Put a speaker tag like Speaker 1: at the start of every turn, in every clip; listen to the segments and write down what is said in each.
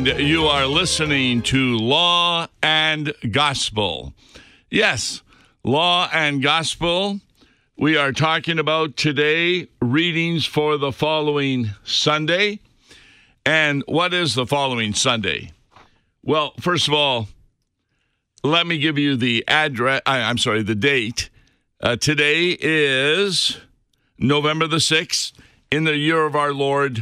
Speaker 1: And you are listening to Law and Gospel. Yes, Law and Gospel. We are talking about today readings for the following Sunday. And what is the following Sunday? Well, first of all, let me give you the the date. Today is November the 6th in the year of our Lord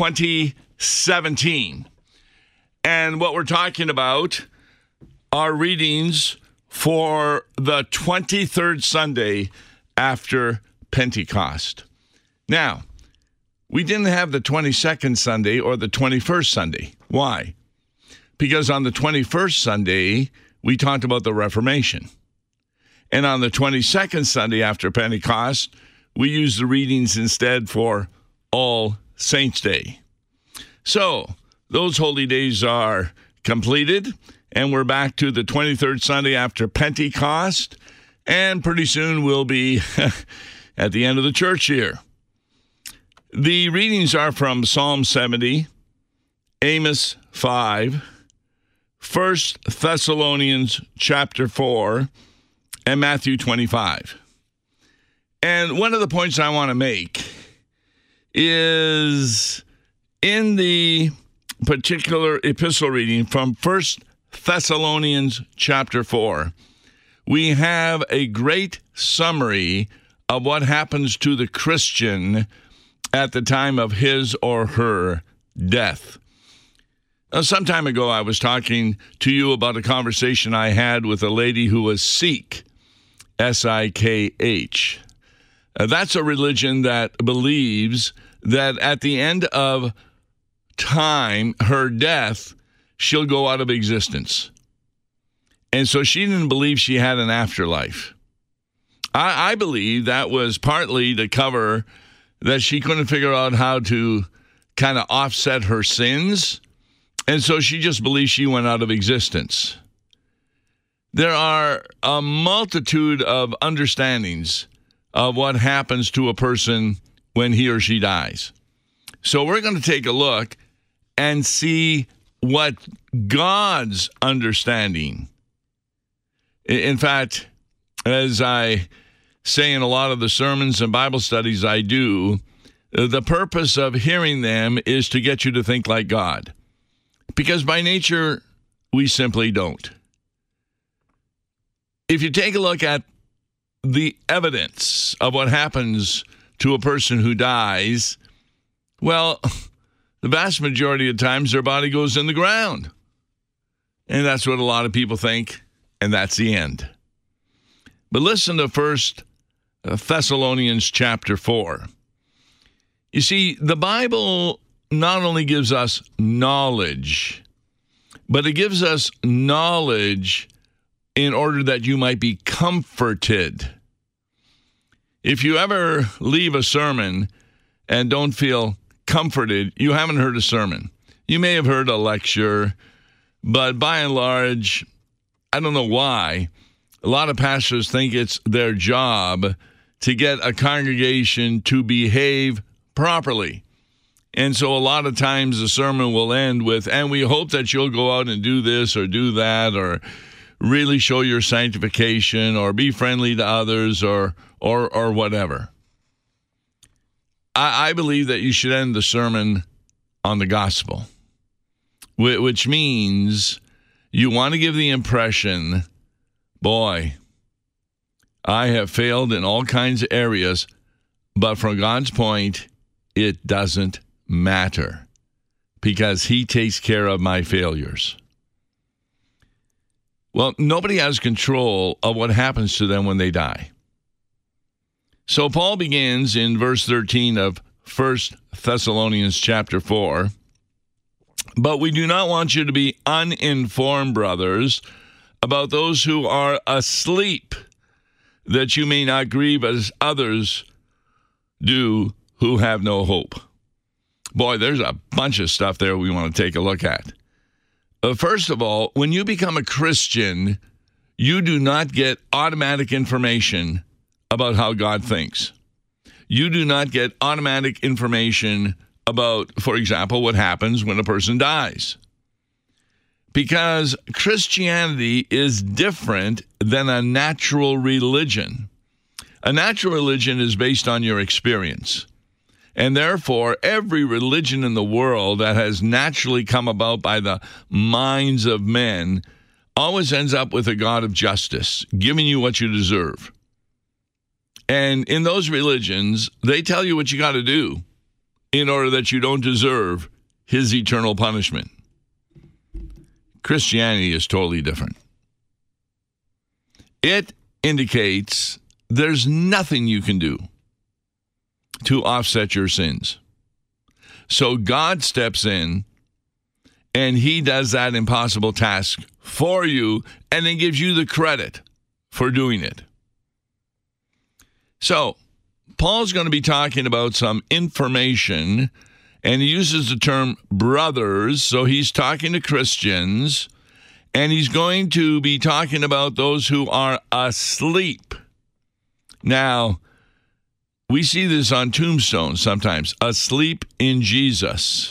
Speaker 1: 2017. And what we're talking about are readings for the 23rd Sunday after Pentecost. Now, we didn't have the 22nd Sunday or the 21st Sunday. Why? Because on the 21st Sunday, we talked about the Reformation. And on the 22nd Sunday after Pentecost, we used the readings instead for All Saints' Day. So, those holy days are completed, and we're back to the 23rd Sunday after Pentecost, and pretty soon we'll be at the end of the church year. The readings are from Psalm 70, Amos 5, 1 Thessalonians chapter 4, and Matthew 25. And one of the points I want to make is in the particular epistle reading from 1 Thessalonians chapter 4, we have a great summary of what happens to the Christian at the time of his or her death. Now, some time ago, I was talking to you about a conversation I had with a lady who was Sikh, S-I-K-H. That's a religion that believes that at the end of time, her death, she'll go out of existence. And so she didn't believe she had an afterlife. I believe that was partly to cover that she couldn't figure out how to kind of offset her sins. And so she just believed she went out of existence. There are a multitude of understandings of what happens to a person when he or she dies. So we're going to take a look and see what God's understanding. In fact, as I say in a lot of the sermons and Bible studies I do, the purpose of hearing them is to get you to think like God. Because by nature, we simply don't. If you take a look at the evidence of what happens to a person who dies, well, the vast majority of times their body goes in the ground. And that's what a lot of people think, and that's the end. But listen to 1 Thessalonians chapter 4. You see, the Bible not only gives us knowledge, but it gives us knowledge in order that you might be comforted. If you ever leave a sermon and don't feel comforted, you haven't heard a sermon. You may have heard a lecture, but by and large, I don't know why, a lot of pastors think it's their job to get a congregation to behave properly. And so a lot of times the sermon will end with, and we hope that you'll go out and do this or do that, or really show your sanctification, or be friendly to others, or whatever. I believe that you should end the sermon on the gospel, which means you want to give the impression, boy, I have failed in all kinds of areas, but from God's point, it doesn't matter because he takes care of my failures. Well, nobody has control of what happens to them when they die. So Paul begins in verse 13 of 1 Thessalonians chapter 4. But we do not want you to be uninformed, brothers, about those who are asleep, that you may not grieve as others do who have no hope. Boy, there's a bunch of stuff there we want to take a look at. First of all, when you become a Christian, you do not get automatic information about how God thinks. You do not get automatic information about, for example, what happens when a person dies. because Christianity is different than a natural religion. A natural religion is based on your experience. And therefore, every religion in the world that has naturally come about by the minds of men always ends up with a God of justice, giving you what you deserve. And in those religions, they tell you what you got to do in order that you don't deserve his eternal punishment. Christianity is totally different. It indicates there's nothing you can do to offset your sins. So God steps in and he does that impossible task for you and then gives you the credit for doing it. So Paul's going to be talking about some information, and he uses the term brothers. So he's talking to Christians, and he's going to be talking about those who are asleep. Now, we see this on tombstones sometimes, asleep in Jesus.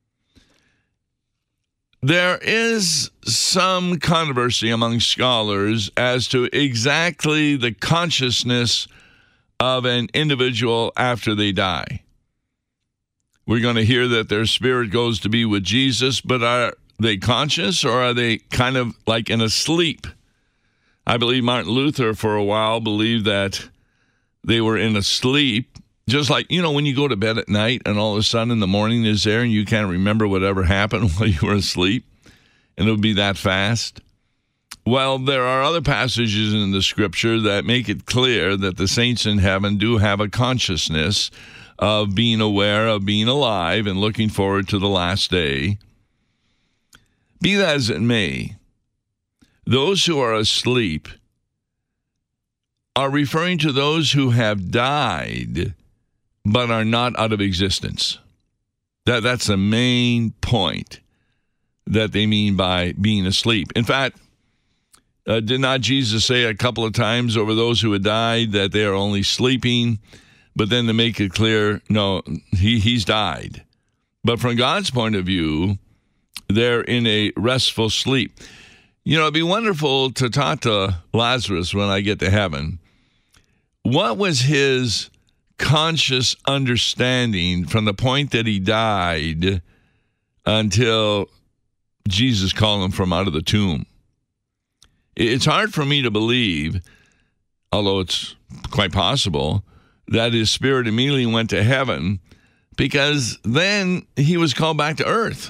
Speaker 1: There is some controversy among scholars as to exactly the consciousness of an individual after they die. We're going to hear that their spirit goes to be with Jesus, but are they conscious or are they kind of like in a sleep? I believe Martin Luther for a while believed that they were in a sleep, just like, when you go to bed at night and all of a sudden in the morning is there and you can't remember whatever happened while you were asleep, and it would be that fast. Well, there are other passages in the scripture that make it clear that the saints in heaven do have a consciousness of being aware of being alive and looking forward to the last day. Be that as it may, those who are asleep are referring to those who have died but are not out of existence. That's the main point that they mean by being asleep. In fact, did not Jesus say a couple of times over those who had died that they are only sleeping, but then to make it clear, no, he's died. But from God's point of view, they're in a restful sleep. It'd be wonderful to talk to Lazarus when I get to heaven. What was his conscious understanding from the point that he died until Jesus called him from out of the tomb? It's hard for me to believe, although it's quite possible, that his spirit immediately went to heaven, because then he was called back to earth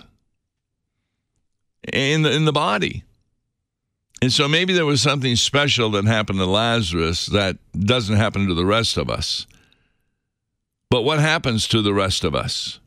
Speaker 1: in the body. And so maybe there was something special that happened to Lazarus that doesn't happen to the rest of us. But what happens to the rest of us?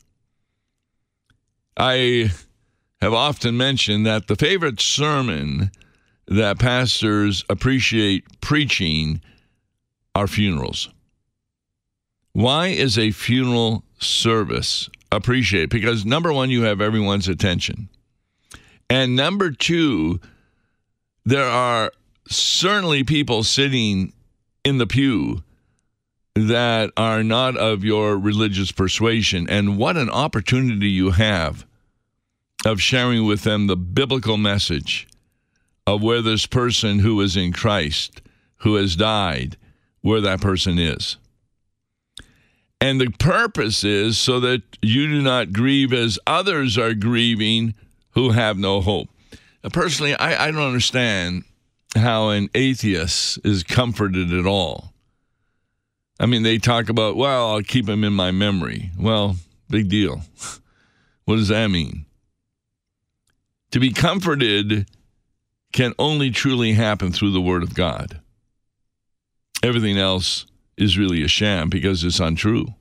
Speaker 1: I have often mentioned that the favorite sermon that pastors appreciate preaching are funerals. Why is a funeral service appreciated? Because number one, you have everyone's attention. And number two, there are certainly people sitting in the pew that are not of your religious persuasion. And what an opportunity you have of sharing with them the biblical message of where this person who is in Christ, who has died, where that person is. And the purpose is so that you do not grieve as others are grieving who have no hope. Personally, I don't understand how an atheist is comforted at all. I mean, they talk about, well, I'll keep him in my memory. Well, big deal. What does that mean? To be comforted can only truly happen through the Word of God. Everything else is really a sham because it's untrue.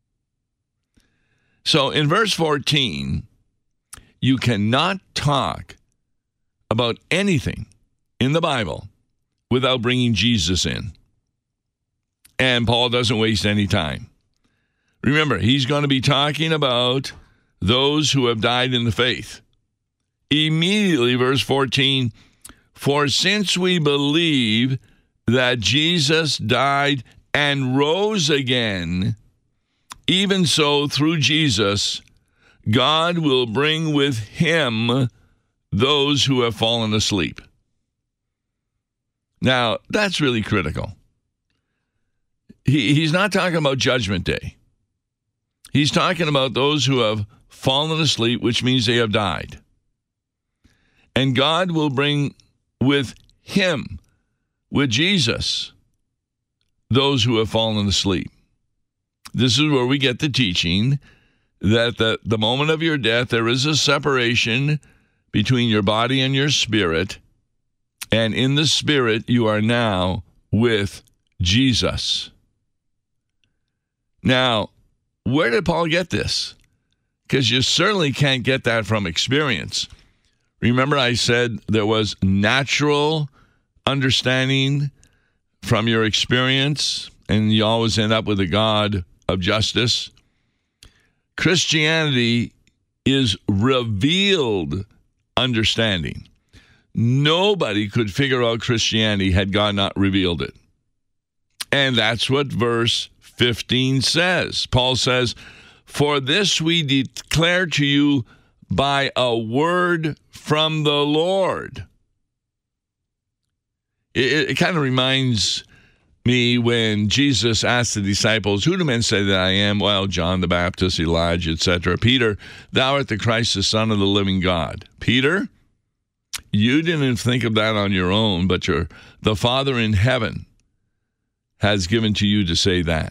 Speaker 1: So in verse 14, you cannot talk about anything in the Bible without bringing Jesus in. And Paul doesn't waste any time. Remember, he's going to be talking about those who have died in the faith. Immediately, verse 14, for since we believe that Jesus died and rose again, even so through Jesus, God will bring with him those who have fallen asleep. Now, that's really critical. He's not talking about Judgment Day. He's talking about those who have fallen asleep, which means they have died. And God will bring with him, with Jesus, those who have fallen asleep. This is where we get the teaching that the moment of your death, there is a separation between your body and your spirit. And in the spirit, you are now with Jesus. Now, where did Paul get this? Because you certainly can't get that from experience. Remember I said there was natural understanding from your experience, and you always end up with a God of justice. Christianity is revealed understanding. Nobody could figure out Christianity had God not revealed it. And that's what verse 15 says. Paul says, "For this we declare to you by a word from the Lord." It kind of reminds me when Jesus asked the disciples, "Who do men say that I am?" Well, John the Baptist, Elijah, etc. "Peter, thou art the Christ, the Son of the living God." Peter, you didn't think of that on your own, but the Father in heaven has given to you to say that.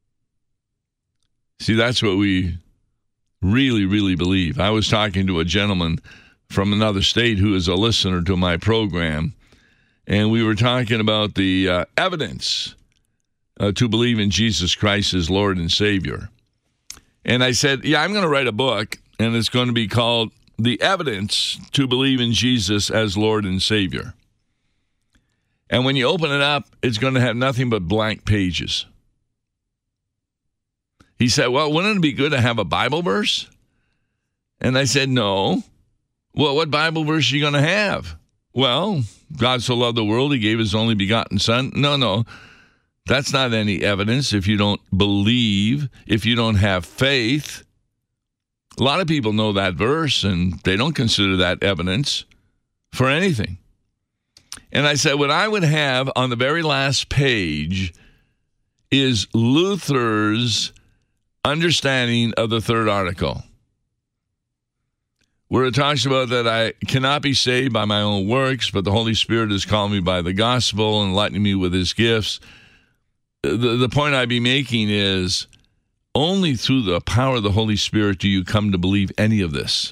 Speaker 1: See, that's what we really, really believe. I was talking to a gentleman from another state who is a listener to my program, and we were talking about the evidence to believe in Jesus Christ as Lord and Savior. And I said, yeah, I'm going to write a book, and it's going to be called "The Evidence to Believe in Jesus as Lord and Savior." And when you open it up, it's going to have nothing but blank pages. He said, well, wouldn't it be good to have a Bible verse? And I said, no. Well, what Bible verse are you going to have? Well, God so loved the world, he gave his only begotten son. No. That's not any evidence if you don't believe, if you don't have faith. A lot of people know that verse, and they don't consider that evidence for anything. And I said, what I would have on the very last page is Luther's understanding of the third article, where it talks about that I cannot be saved by my own works, but the Holy Spirit has called me by the gospel and enlightening me with his gifts. The point I'd be making is only through the power of the Holy Spirit do you come to believe any of this,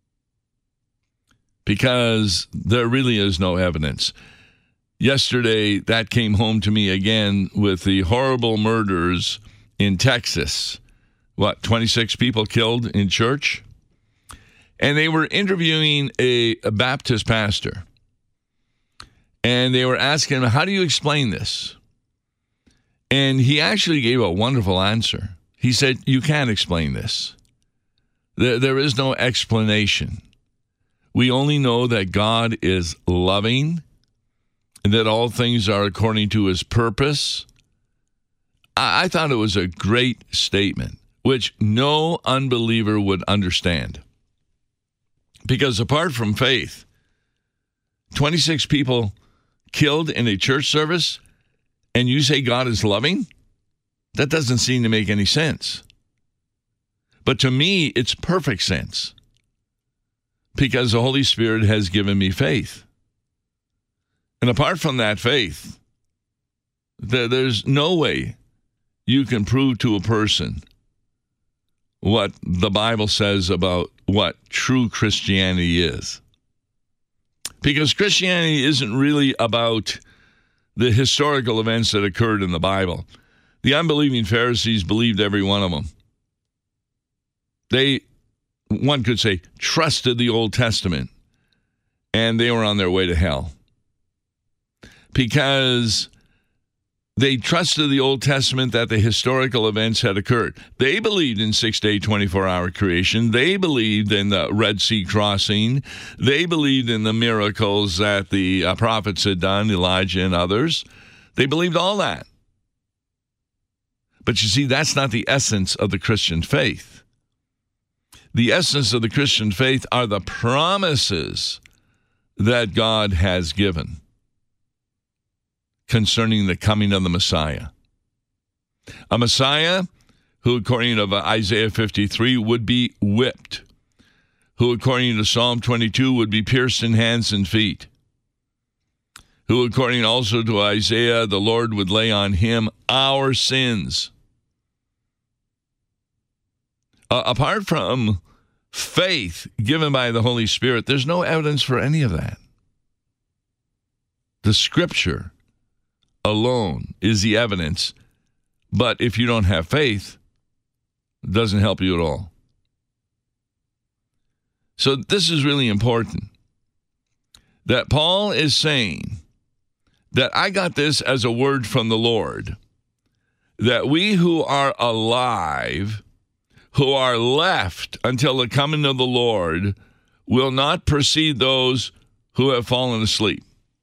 Speaker 1: because there really is no evidence. Yesterday, that came home to me again with the horrible murders in Texas. 26 people killed in church? And they were interviewing a Baptist pastor. And they were asking him, how do you explain this? And he actually gave a wonderful answer. He said, you can't explain this. There is no explanation. We only know that God is loving and that all things are according to his purpose. I thought it was a great statement, which no unbeliever would understand. Because apart from faith, 26 people killed in a church service, and you say God is loving? That doesn't seem to make any sense. But to me, it's perfect sense, because the Holy Spirit has given me faith. And apart from that faith, there's no way you can prove to a person what the Bible says about what true Christianity is. Because Christianity isn't really about the historical events that occurred in the Bible. The unbelieving Pharisees believed every one of them. They, one could say, trusted the Old Testament, and they were on their way to hell. Because they trusted the Old Testament that the historical events had occurred. They believed in 6-day, 24-hour creation. They believed in the Red Sea crossing. They believed in the miracles that the prophets had done, Elijah and others. They believed all that. But you see, that's not the essence of the Christian faith. The essence of the Christian faith are the promises that God has given concerning the coming of the Messiah. A Messiah who, according to Isaiah 53, would be whipped, who, according to Psalm 22, would be pierced in hands and feet, who, according also to Isaiah, the Lord would lay on him our sins. Apart from faith given by the Holy Spirit, there's no evidence for any of that. The Scripture alone is the evidence, but if you don't have faith, it doesn't help you at all. So this is really important, that Paul is saying that I got this as a word from the Lord, that we who are alive, who are left until the coming of the Lord, will not precede those who have fallen asleep.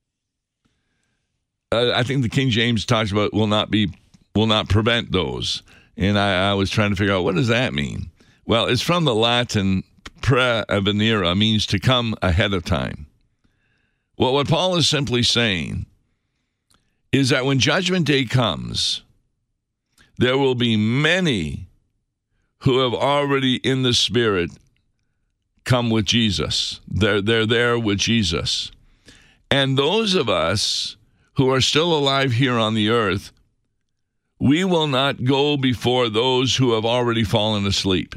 Speaker 1: I think the King James talks about will not prevent those. And I was trying to figure out, what does that mean? Well, it's from the Latin prevenire, means to come ahead of time. Well, what Paul is simply saying is that when Judgment Day comes, there will be many who have already in the Spirit come with Jesus. They're there with Jesus. And those of us who are still alive here on the earth, we will not go before those who have already fallen asleep.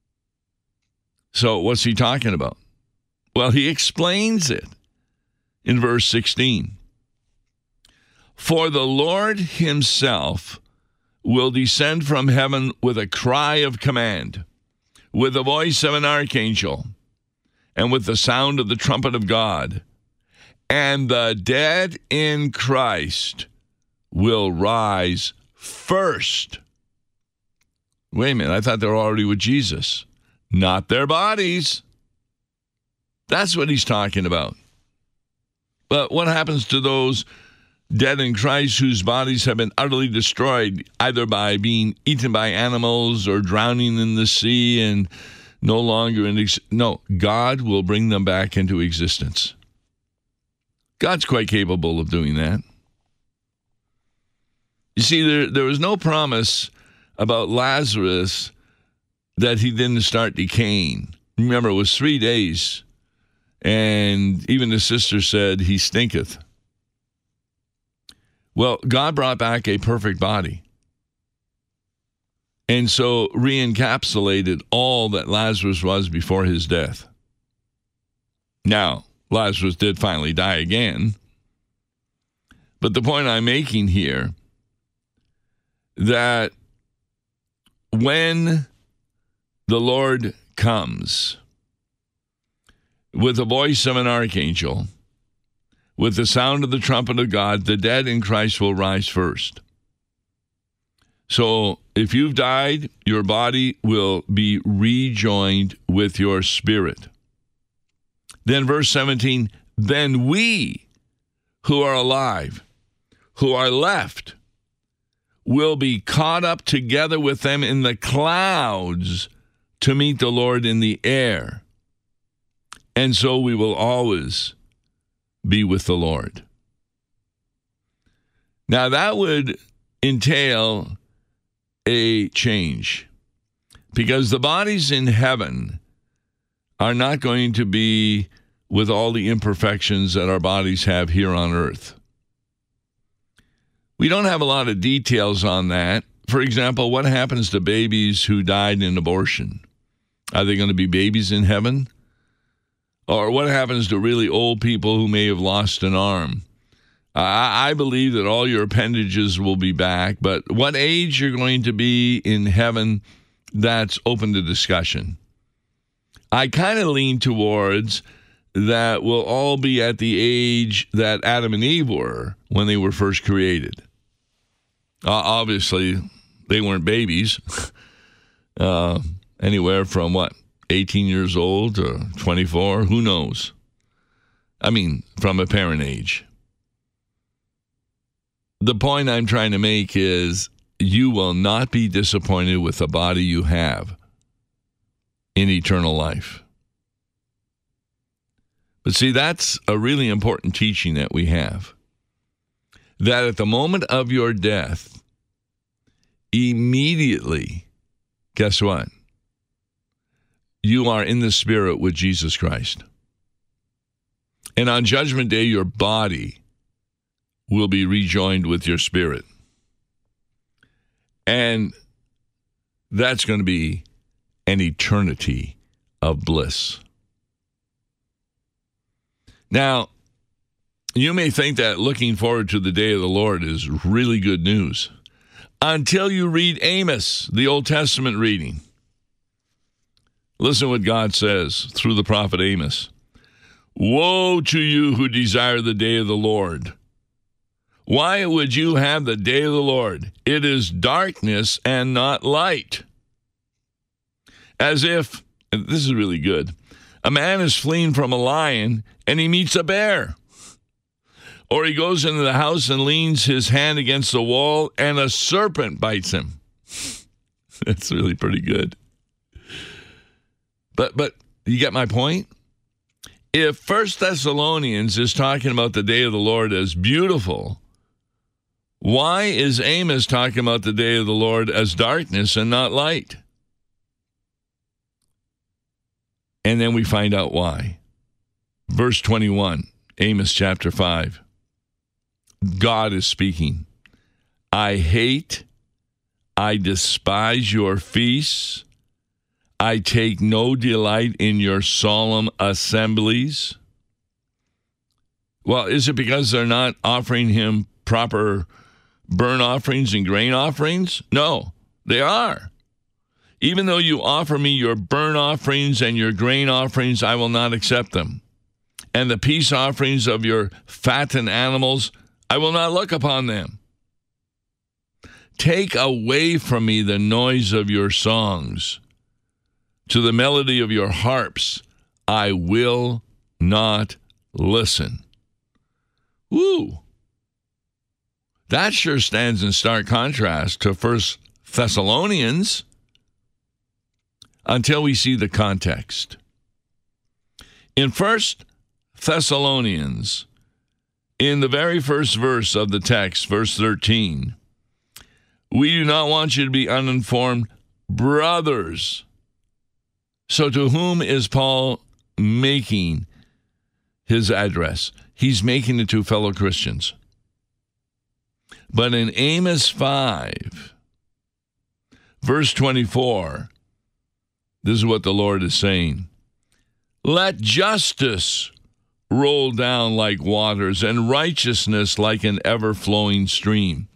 Speaker 1: So what's he talking about? Well, he explains it in verse 16. For the Lord himself will descend from heaven with a cry of command, with the voice of an archangel, and with the sound of the trumpet of God. And the dead in Christ will rise first. Wait a minute, I thought they were already with Jesus. Not their bodies. That's what he's talking about. But what happens to those dead in Christ whose bodies have been utterly destroyed, either by being eaten by animals or drowning in the sea and no longer no, God will bring them back into existence. God's quite capable of doing that. You see, there was no promise about Lazarus that he didn't start decaying. Remember, it was 3 days, and even the sister said, he stinketh. Well, God brought back a perfect body, and so re-encapsulated all that Lazarus was before his death. Now, Lazarus did finally die again, but the point I'm making here, that when the Lord comes with the voice of an archangel, with the sound of the trumpet of God, the dead in Christ will rise first. So if you've died, your body will be rejoined with your spirit. Then verse 17, then we who are alive, who are left, will be caught up together with them in the clouds to meet the Lord in the air. And so we will always be with the Lord. Now that would entail a change, because the bodies in heaven are not going to be with all the imperfections that our bodies have here on earth. We don't have a lot of details on that. For example, what happens to babies who died in abortion? Are they going to be babies in heaven? Or what happens to really old people who may have lost an arm? I believe that all your appendages will be back, but what age you're going to be in heaven, that's open to discussion. I kind of lean towards that we'll all be at the age that Adam and Eve were when they were first created. Obviously, they weren't babies. Anywhere from, 18 years old to 24? Who knows? I mean, from a parent age. The point I'm trying to make is you will not be disappointed with the body you have in eternal life. But see, that's a really important teaching that we have. That at the moment of your death, immediately, guess what? You are in the Spirit with Jesus Christ. And on Judgment Day, your body will be rejoined with your spirit. And that's going to be an eternity of bliss. Now, you may think that looking forward to the day of the Lord is really good news until you read Amos, the Old Testament reading. Listen what God says through the prophet Amos. Woe to you who desire the day of the Lord. Why would you have the day of the Lord? It is darkness and not light. As if, and this is really good, a man is fleeing from a lion and he meets a bear. Or he goes into the house and leans his hand against the wall and a serpent bites him. That's really pretty good. But you get my point? If 1 Thessalonians is talking about the day of the Lord as beautiful, why is Amos talking about the day of the Lord as darkness and not light? And then we find out why. Verse 21, Amos chapter 5. God is speaking. I hate, I despise your feasts. I take no delight in your solemn assemblies. Well, is it because they're not offering him proper burnt offerings and grain offerings? No, they are. Even though you offer me your burnt offerings and your grain offerings, I will not accept them. And the peace offerings of your fattened animals, I will not look upon them. Take away from me the noise of your songs. To the melody of your harps, I will not listen. Woo! That sure stands in stark contrast to 1 Thessalonians until we see the context. In 1 Thessalonians, in the very first verse of the text, verse 13, we do not want you to be uninformed, brothers. So to whom is Paul making his address? He's making it to fellow Christians. But in Amos 5, verse 24, this is what the Lord is saying. Let justice roll down like waters and righteousness like an ever-flowing stream.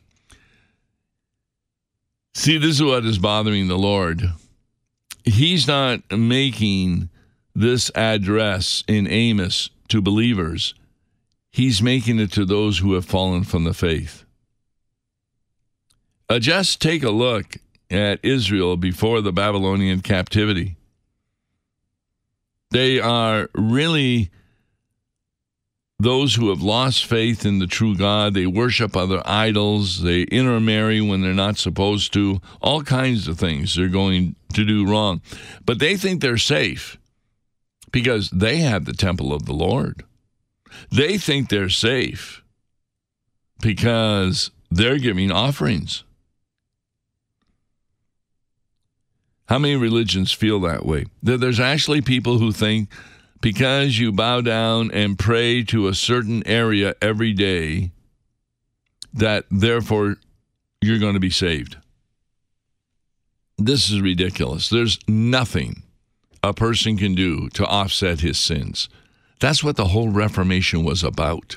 Speaker 1: See, this is what is bothering the Lord. He's not making this address in Amos to believers. He's making it to those who have fallen from the faith. Just take a look at Israel before the Babylonian captivity. They are really those who have lost faith in the true God. They worship other idols. They intermarry when they're not supposed to. All kinds of things they're going to do wrong. But they think they're safe because they have the temple of the Lord. They think they're safe because they're giving offerings. How many religions feel that way? There's actually people who think because you bow down and pray to a certain area every day, that therefore you're going to be saved. This is ridiculous. There's nothing a person can do to offset his sins. That's what the whole Reformation was about.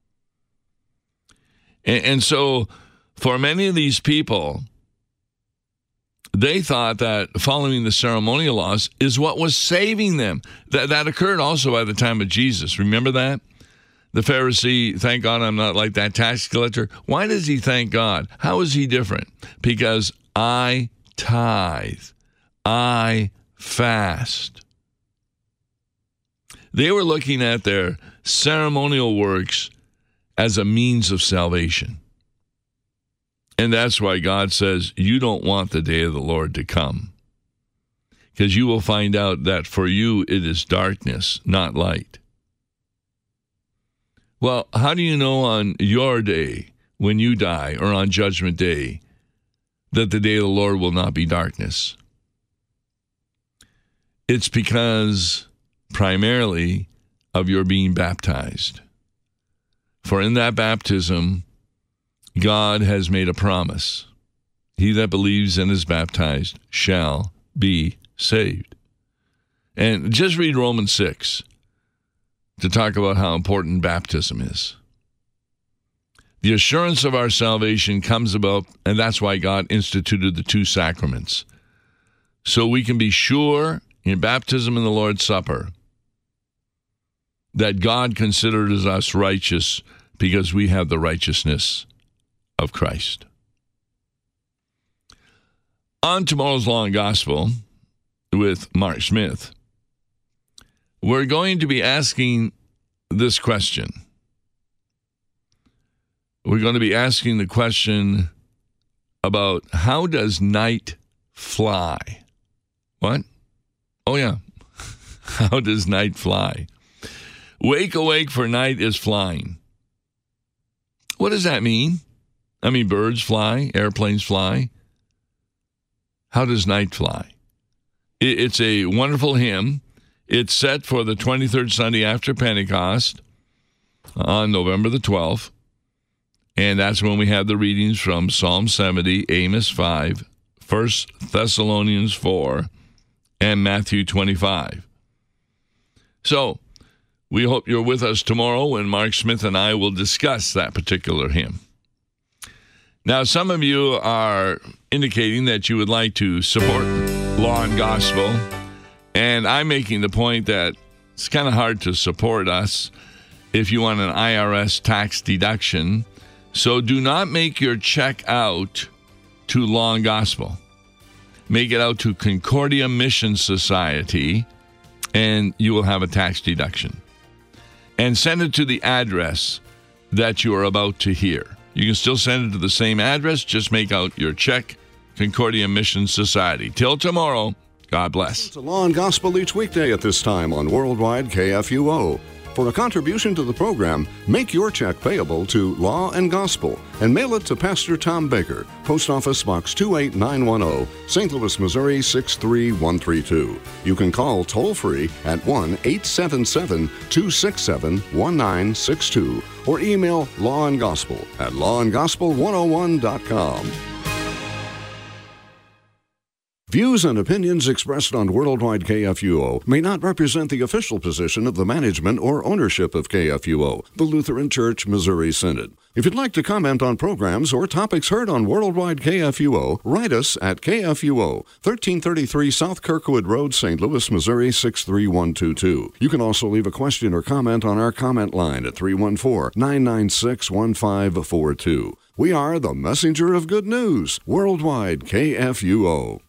Speaker 1: And so for many of these people, they thought that following the ceremonial laws is what was saving them. That occurred also at the time of Jesus. Remember that? The Pharisee, thank God I'm not like that tax collector. Why does he thank God? How is he different? Because I tithe. I fast. They were looking at their ceremonial works as a means of salvation. And that's why God says you don't want the day of the Lord to come. Because you will find out that for you it is darkness, not light. Well, how do you know on your day, when you die, or on Judgment Day, that the day of the Lord will not be darkness? It's because primarily of your being baptized. For in that baptism, God has made a promise. He that believes and is baptized shall be saved. And just read Romans 6 to talk about how important baptism is. The assurance of our salvation comes about, and that's why God instituted the two sacraments. So we can be sure in baptism and the Lord's Supper that God considers us righteous because we have the righteousness of Christ. On tomorrow's Law and Gospel with Mark Smith, we're going to be asking this question. We're going to be asking the question about how does night fly? What? Oh, yeah. How does night fly? Wake awake, for night is flying. What does that mean? I mean, birds fly, airplanes fly. How does night fly? It's a wonderful hymn. It's set for the 23rd Sunday after Pentecost on November the 12th. And that's when we have the readings from Psalm 70, Amos 5, 1 Thessalonians 4, and Matthew 25. So, we hope you're with us tomorrow when Mark Smith and I will discuss that particular hymn. Now, some of you are indicating that you would like to support Law and Gospel, and I'm making the point that it's kind of hard to support us if you want an IRS tax deduction. So do not make your check out to Law and Gospel. Make it out to Concordia Mission Society, and you will have a tax deduction. And send it to the address that you are about to hear. You can still send it to the same address, just make out your check, Concordia Mission Society. Till tomorrow, God bless.
Speaker 2: It's a Law and Gospel each weekday at this time on Worldwide KFUO. For a contribution to the program, make your check payable to Law and Gospel and mail it to Pastor Tom Baker, Post Office Box 28910, St. Louis, Missouri 63132. You can call toll-free at 1-877-267-1962 or email lawandgospel@lawandgospel101.com. Views and opinions expressed on Worldwide KFUO may not represent the official position of the management or ownership of KFUO, the Lutheran Church Missouri Synod. If you'd like to comment on programs or topics heard on Worldwide KFUO, write us at KFUO, 1333 South Kirkwood Road, St. Louis, Missouri 63122. You can also leave a question or comment on our comment line at 314-996-1542. We are the messenger of good news, Worldwide KFUO.